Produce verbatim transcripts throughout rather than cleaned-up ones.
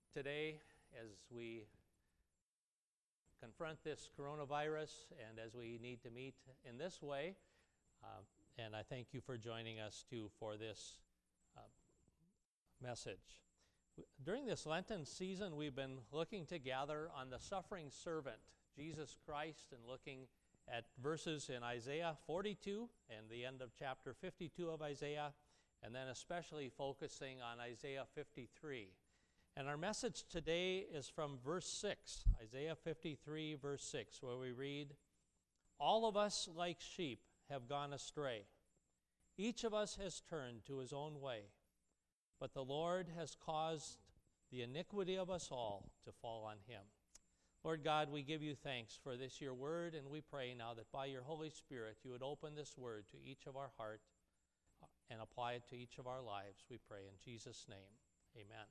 today as we confront this coronavirus and as we need to meet in this way. Uh, and I thank you for joining us too for this uh, message. During this Lenten season, we've been looking together on the suffering servant, Jesus Christ, and looking at verses in Isaiah forty-two and the end of chapter fifty-two of Isaiah, and then especially focusing on Isaiah fifty-three. And our message today is from verse six, Isaiah fifty-three, verse six, where we read, "All of us like sheep have gone astray. Each of us has turned to his own way. But the Lord has caused the iniquity of us all to fall on him." Lord God, we give you thanks for this, your word, and we pray now that by your Holy Spirit you would open this word to each of our heart and apply it to each of our lives, we pray in Jesus' name. Amen.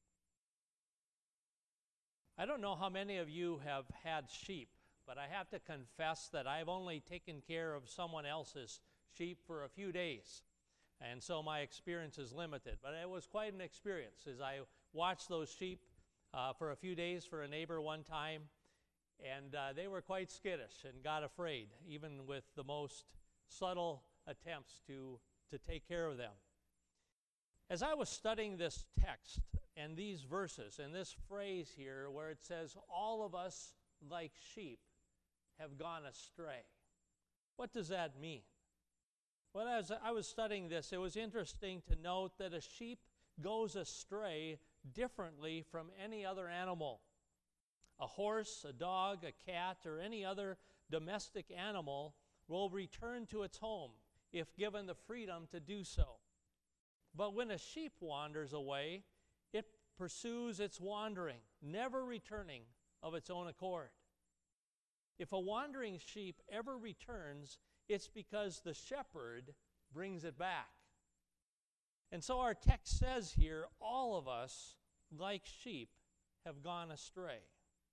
I don't know how many of you have had sheep, but I have to confess that I've only taken care of someone else's sheep for a few days. And so my experience is limited. But it was quite an experience as I watched those sheep uh, for a few days for a neighbor one time. And uh, they were quite skittish and got afraid, even with the most subtle attempts to, to take care of them. As I was studying this text and these verses and this phrase here where it says, "All of us like sheep have gone astray," what does that mean? Well, as I was studying this, it was interesting to note that a sheep goes astray differently from any other animal. A horse, a dog, a cat, or any other domestic animal will return to its home if given the freedom to do so. But when a sheep wanders away, it pursues its wandering, never returning of its own accord. If a wandering sheep ever returns, it's because the shepherd brings it back. And so our text says here, all of us, like sheep, have gone astray.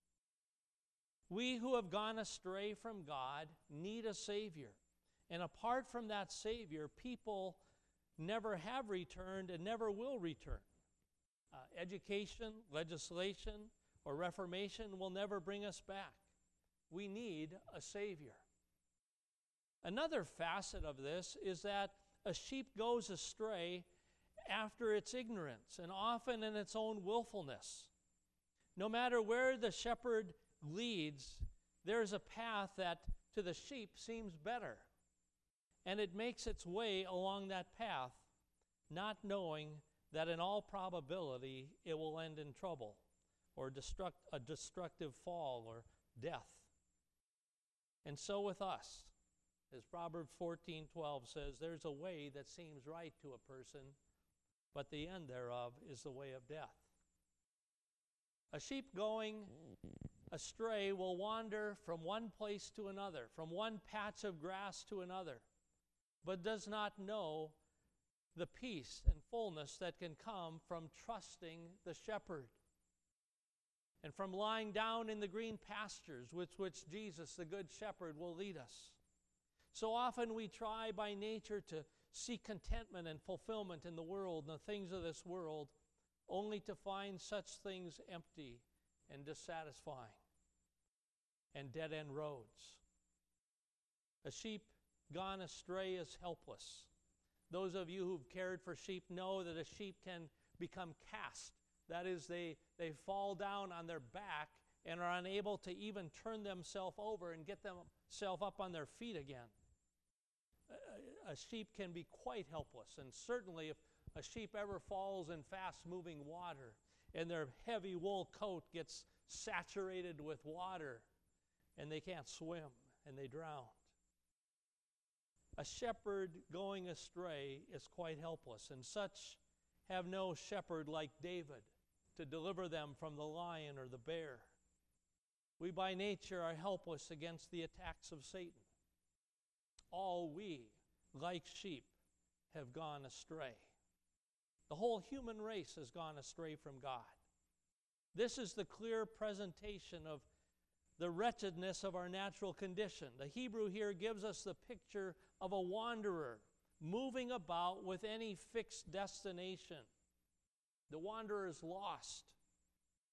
We who have gone astray from God need a Savior. And apart from that Savior, people never have returned and never will return. Uh, education, legislation, or reformation will never bring us back. We need a Savior. Another facet of this is that a sheep goes astray after its ignorance and often in its own willfulness. No matter where the shepherd leads, there's a path that to the sheep seems better. And it makes its way along that path, not knowing that in all probability it will end in trouble or destruct, a destructive fall or death. And so with us. As Proverbs fourteen twelve says, there's a way that seems right to a person, but the end thereof is the way of death. A sheep going astray will wander from one place to another, from one patch of grass to another, but does not know the peace and fullness that can come from trusting the shepherd and from lying down in the green pastures with which Jesus, the good shepherd, will lead us. So often we try by nature to seek contentment and fulfillment in the world and the things of this world, only to find such things empty and dissatisfying and dead-end roads. A sheep gone astray is helpless. Those of you who've cared for sheep know that a sheep can become cast. That is, they, they fall down on their back and are unable to even turn themselves over and get themselves up on their feet again. A sheep can be quite helpless, and certainly if a sheep ever falls in fast-moving water and their heavy wool coat gets saturated with water and they can't swim and they drown. A shepherd going astray is quite helpless, and such have no shepherd like David to deliver them from the lion or the bear. We by nature are helpless against the attacks of Satan. All we, like sheep, have gone astray. The whole human race has gone astray from God. This is the clear presentation of the wretchedness of our natural condition. The Hebrew here gives us the picture of a wanderer moving about with any fixed destination. The wanderer is lost.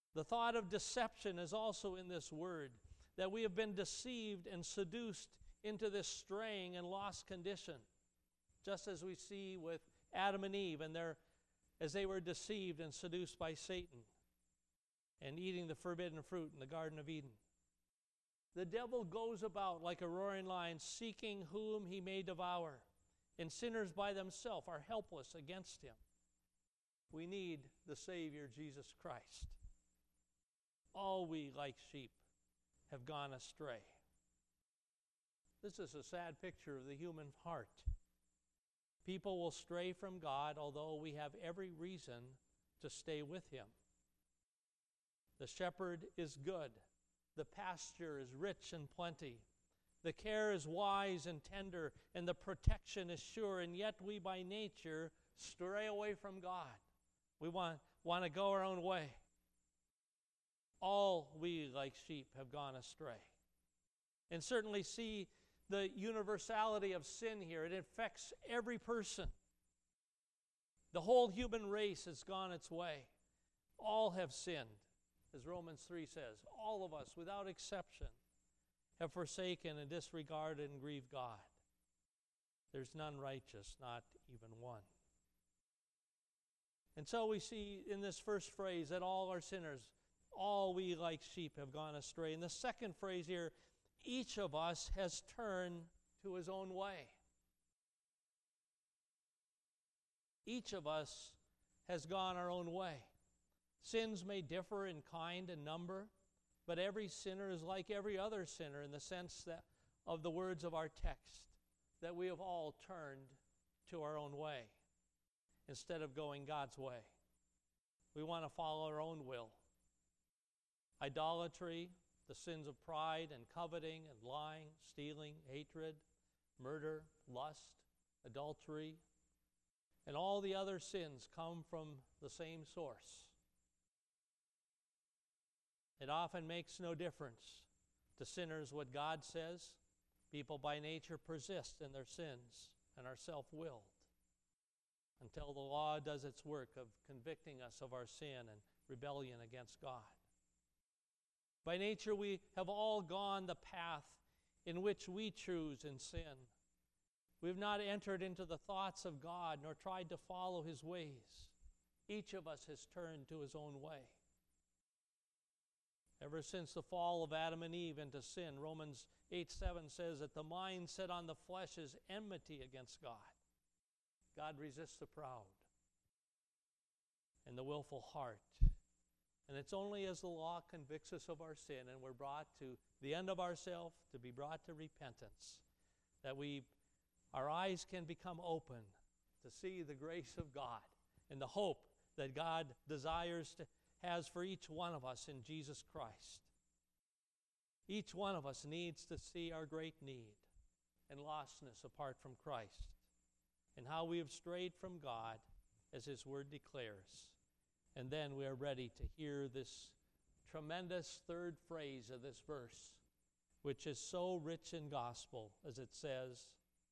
The thought of deception is also in this word, that we have been deceived and seduced into this straying and lost condition, just as we see with Adam and Eve and their, as they were deceived and seduced by Satan and eating the forbidden fruit in the Garden of Eden. The devil goes about like a roaring lion, seeking whom he may devour, and sinners by themselves are helpless against him. We need the Savior, Jesus Christ. All we, like sheep, have gone astray. This is a sad picture of the human heart. People will stray from God, although we have every reason to stay with him. The shepherd is good. The pasture is rich and plenty. The care is wise and tender, and the protection is sure, and yet we by nature stray away from God. We want, want to go our own way. All we, like sheep, have gone astray. And certainly see the universality of sin here. It affects every person. The whole human race has gone its way. All have sinned, as Romans three says. All of us, without exception, have forsaken and disregarded and grieved God. There's none righteous, not even one. And so we see in this first phrase that all are sinners. All we like sheep have gone astray. In the second phrase here, each of us has turned to his own way. Each of us has gone our own way. Sins may differ in kind and number, but every sinner is like every other sinner in the sense that of the words of our text, that we have all turned to our own way instead of going God's way. We want to follow our own will. Idolatry, the sins of pride and coveting and lying, stealing, hatred, murder, lust, adultery, and all the other sins come from the same source. It often makes no difference to sinners what God says. People by nature persist in their sins and are self-willed until the law does its work of convicting us of our sin and rebellion against God. By nature, we have all gone the path in which we choose in sin. We have not entered into the thoughts of God nor tried to follow his ways. Each of us has turned to his own way. Ever since the fall of Adam and Eve into sin, Romans eight seven says that the mind set on the flesh is enmity against God. God resists the proud and the willful heart. And it's only as the law convicts us of our sin and we're brought to the end of ourselves, to be brought to repentance, that we, our eyes can become open to see the grace of God and the hope that God desires to has for each one of us in Jesus Christ. Each one of us needs to see our great need and lostness apart from Christ, and how we have strayed from God, as his word declares. And then we are ready to hear this tremendous third phrase of this verse, which is so rich in gospel, as it says,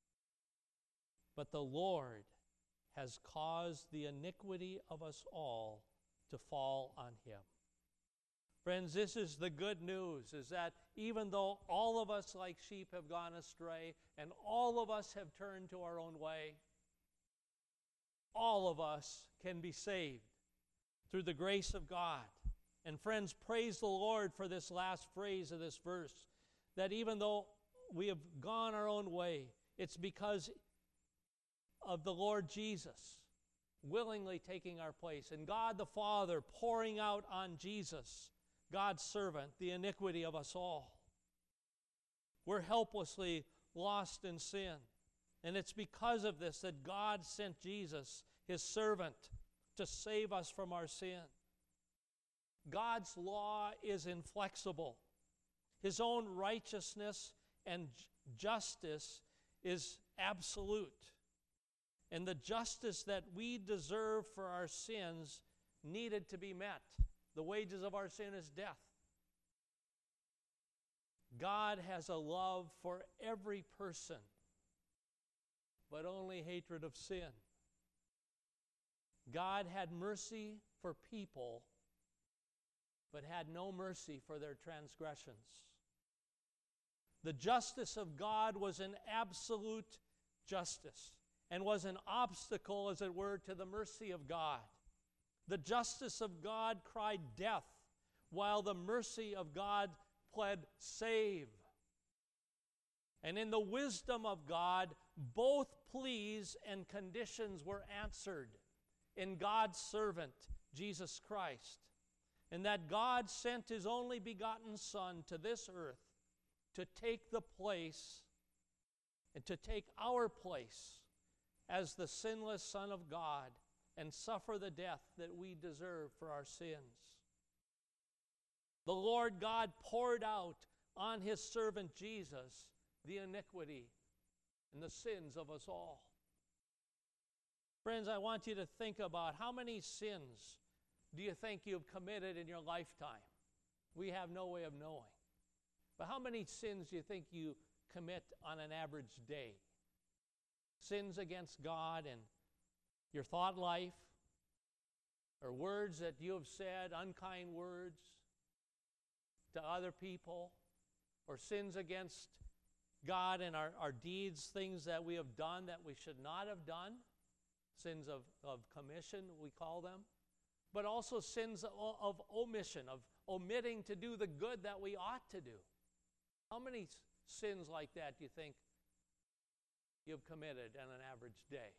"But the Lord has caused the iniquity of us all to fall on him." Friends, this is the good news, is that even though all of us like sheep have gone astray and all of us have turned to our own way, all of us can be saved through the grace of God. And friends, praise the Lord for this last phrase of this verse, that even though we have gone our own way, it's because of the Lord Jesus willingly taking our place, and God the Father pouring out on Jesus, God's servant, the iniquity of us all. We're helplessly lost in sin, and it's because of this that God sent Jesus, his servant, to save us from our sin. God's law is inflexible. His own righteousness and justice is absolute. And the justice that we deserve for our sins needed to be met. The wages of our sin is death. God has a love for every person, but only hatred of sin. God had mercy for people, but had no mercy for their transgressions. The justice of God was an absolute justice and was an obstacle, as it were, to the mercy of God. The justice of God cried death, while the mercy of God pled save. And in the wisdom of God, both pleas and conditions were answered in God's servant, Jesus Christ, and that God sent His only begotten Son to this earth to take the place and to take our place as the sinless Son of God and suffer the death that we deserve for our sins. The Lord God poured out on His servant Jesus the iniquity and the sins of us all. Friends, I want you to think about how many sins do you think you've committed in your lifetime? We have no way of knowing. But how many sins do you think you commit on an average day? Sins against God and your thought life, or words that you have said, unkind words to other people, or sins against God and our, our deeds, things that we have done that we should not have done, sins of, of commission, we call them, but also sins of, of omission, of omitting to do the good that we ought to do. How many sins like that do you think you've committed on an average day?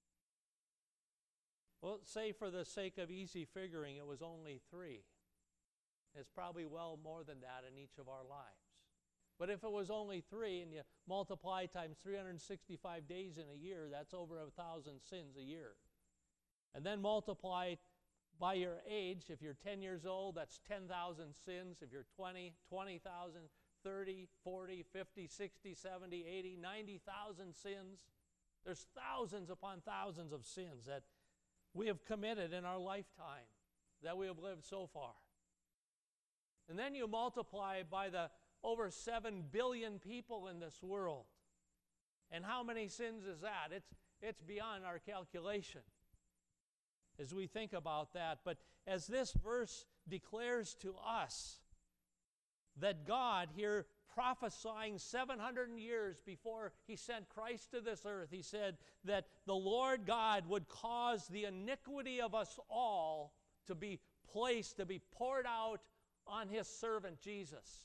Well, say for the sake of easy figuring, it was only three. It's probably well more than that in each of our lives. But if it was only three and you multiply times three hundred sixty-five days in a year, that's over a thousand sins a year. And then multiply by your age. If you're ten years old, that's ten thousand sins. If you're twenty, twenty thousand, thirty, forty, fifty, sixty, seventy, eighty, ninety thousand sins. There's thousands upon thousands of sins that we have committed in our lifetime, that we have lived so far. And then you multiply by the over seven billion people in this world. And how many sins is that? It's, it's beyond our calculation as we think about that. But as this verse declares to us that God here, prophesying seven hundred years before He sent Christ to this earth, He said that the Lord God would cause the iniquity of us all to be placed, to be poured out on His servant Jesus,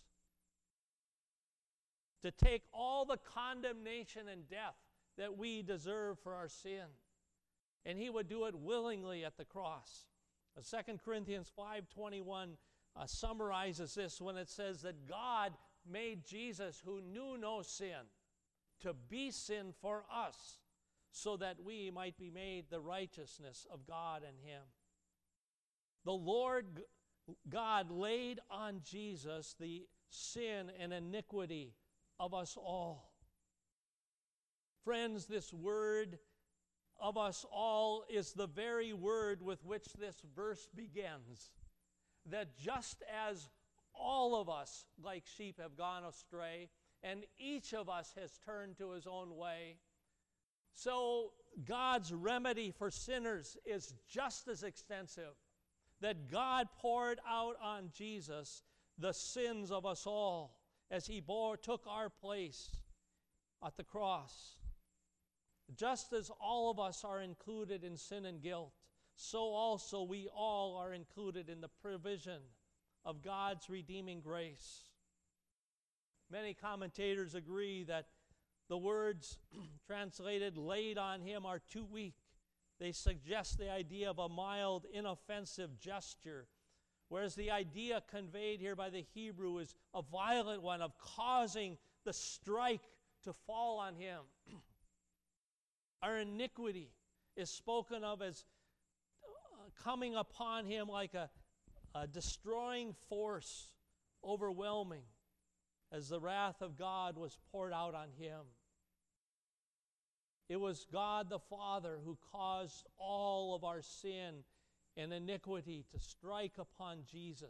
to take all the condemnation and death that we deserve for our sin. And He would do it willingly at the cross. Second Corinthians five twenty-one uh, summarizes this when it says that God made Jesus, who knew no sin, to be sin for us, so that we might be made the righteousness of God in Him. The Lord God laid on Jesus the sin and iniquity of us all. Friends, this word of us all is the very word with which this verse begins. That just as all of us, like sheep, have gone astray, and each of us has turned to his own way, so God's remedy for sinners is just as extensive. That God poured out on Jesus the sins of us all as He bore, took our place at the cross. Just as all of us are included in sin and guilt, so also we all are included in the provision of God's redeeming grace. Many commentators agree that the words translated laid on Him are too weak. They suggest the idea of a mild, inoffensive gesture, whereas the idea conveyed here by the Hebrew is a violent one of causing the strike to fall on Him. Our iniquity is spoken of as coming upon Him like a, a destroying force, overwhelming, as the wrath of God was poured out on Him. It was God the Father who caused all of our sin and iniquity to strike upon Jesus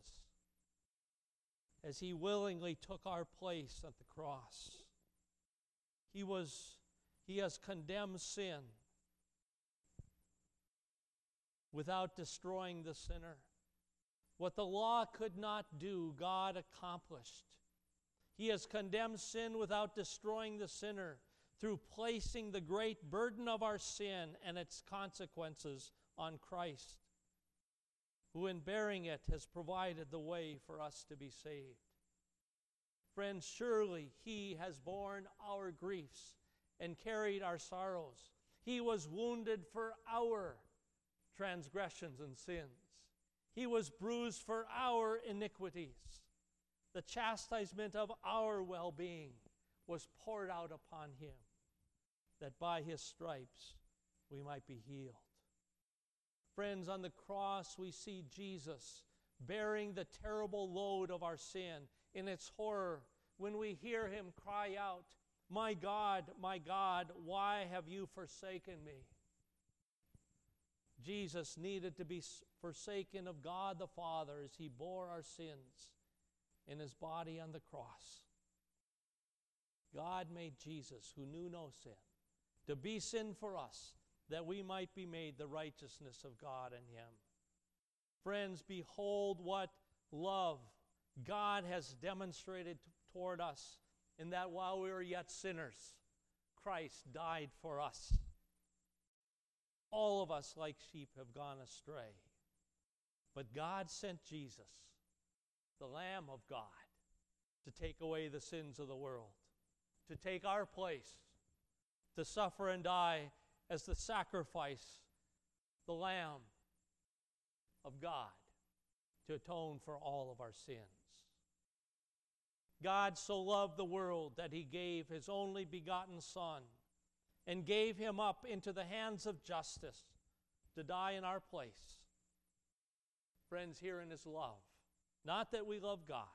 as He willingly took our place at the cross. He was, He has condemned sin without destroying the sinner. What the law could not do, God accomplished. He has condemned sin without destroying the sinner through placing the great burden of our sin and its consequences on Christ, who in bearing it has provided the way for us to be saved. Friends, surely He has borne our griefs and carried our sorrows. He was wounded for our transgressions and sins. He was bruised for our iniquities. The chastisement of our well-being was poured out upon Him, that by His stripes we might be healed. Friends, on the cross we see Jesus bearing the terrible load of our sin in its horror when we hear Him cry out, "My God, my God, why have you forsaken me?" Jesus needed to be forsaken of God the Father as He bore our sins in His body on the cross. God made Jesus, who knew no sin, to be sin for us, that we might be made the righteousness of God in Him. Friends, behold what love God has demonstrated t- toward us, in that while we were yet sinners, Christ died for us. All of us, like sheep, have gone astray. But God sent Jesus, the Lamb of God, to take away the sins of the world, to take our place, to suffer and die as the sacrifice, the Lamb of God, to atone for all of our sins. God so loved the world that He gave His only begotten Son and gave Him up into the hands of justice to die in our place. Friends, herein is love. Not that we love God,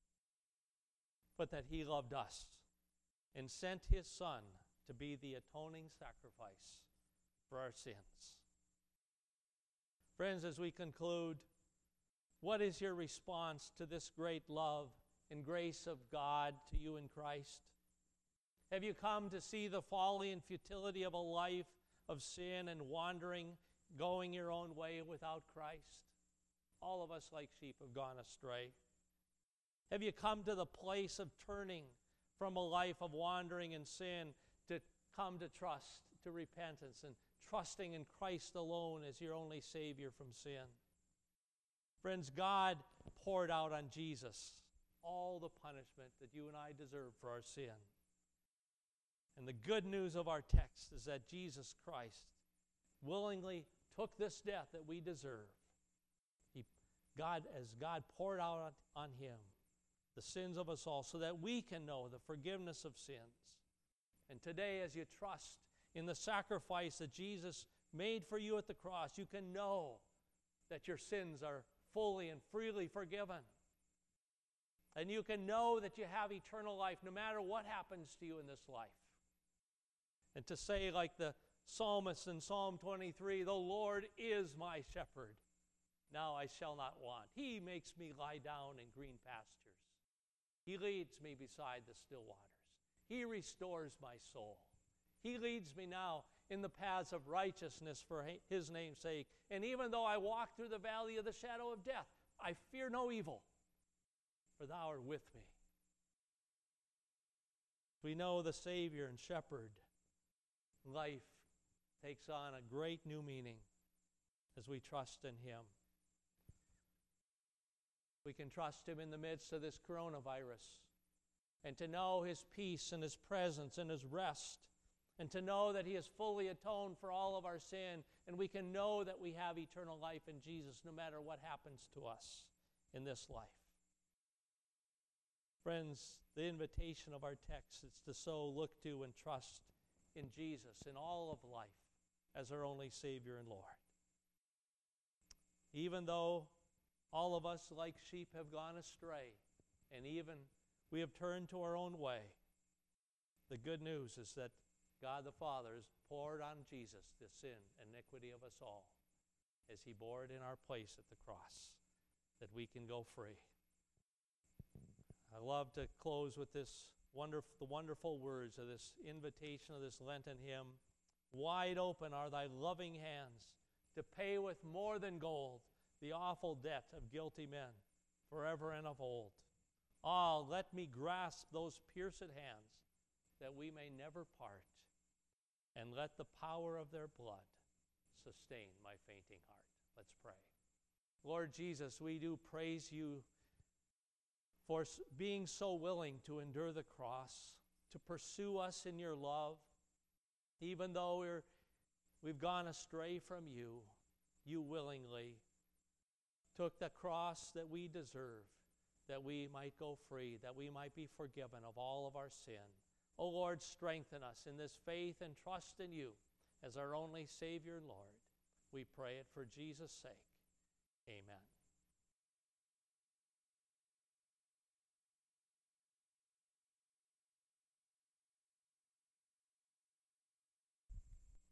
but that He loved us and sent His Son to be the atoning sacrifice for our sins. Friends, as we conclude, what is your response to this great love and grace of God to you in Christ? Have you come to see the folly and futility of a life of sin and wandering, going your own way without Christ? All of us, like sheep, have gone astray. Have you come to the place of turning from a life of wandering in sin to come to trust, to repentance, and trusting in Christ alone as your only Savior from sin? Friends, God poured out on Jesus all the punishment that you and I deserve for our sin. And the good news of our text is that Jesus Christ willingly took this death that we deserve. He, God, as God poured out on, on Him the sins of us all, so that we can know the forgiveness of sins. And today, as you trust in the sacrifice that Jesus made for you at the cross, you can know that your sins are fully and freely forgiven. And you can know that you have eternal life no matter what happens to you in this life. And to say, like the psalmist in Psalm twenty-three, "The Lord is my shepherd. Now I shall not want. He makes me lie down in green pastures. He leads me beside the still waters. He restores my soul. He leads me now in the paths of righteousness for His name's sake. And even though I walk through the valley of the shadow of death, I fear no evil, for Thou art with me." We know the Savior and Shepherd. Life takes on a great new meaning as we trust in Him. We can trust Him in the midst of this coronavirus, and to know His peace and His presence and His rest, and to know that He has fully atoned for all of our sin, and we can know that we have eternal life in Jesus no matter what happens to us in this life. Friends, the invitation of our text is to so look to and trust in Jesus in all of life as our only Savior and Lord. Even though all of us, like sheep, have gone astray, and even we have turned to our own way, the good news is that God the Father has poured on Jesus the sin and iniquity of us all as He bore it in our place at the cross, that we can go free. I love to close with this wonderful, the wonderful words of this invitation of this Lenten hymn. "Wide open are Thy loving hands to pay with more than gold the awful debt of guilty men forever and of old. Ah, let me grasp those pierced hands that we may never part, and let the power of their blood sustain my fainting heart. Let's pray. Lord Jesus, we do praise you for being so willing to endure the cross, to pursue us in your love. Even though we're, we've gone astray from you, you willingly took the cross that we deserve, that we might go free, that we might be forgiven of all of our sin. O Lord, strengthen us in this faith and trust in you as our only Savior and Lord. We pray it for Jesus' sake. Amen.